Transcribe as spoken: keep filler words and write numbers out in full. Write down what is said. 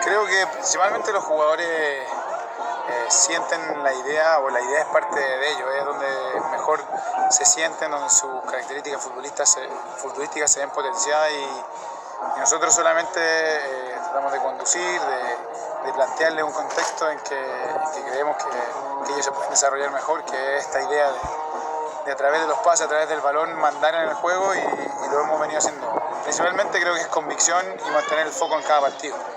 Creo que principalmente los jugadores eh, sienten la idea, o la idea es parte de ellos, es donde mejor se sienten, donde sus características futbolísticas se, futbolísticas se ven potenciadas y, y nosotros solamente eh, tratamos de conducir, de, de plantearles un contexto en que, en que creemos que, que ellos se pueden desarrollar mejor, que es esta idea de, de a través de los pases, a través del balón, mandar en el juego y, y lo hemos venido haciendo. Principalmente creo que es convicción y mantener el foco en cada partido.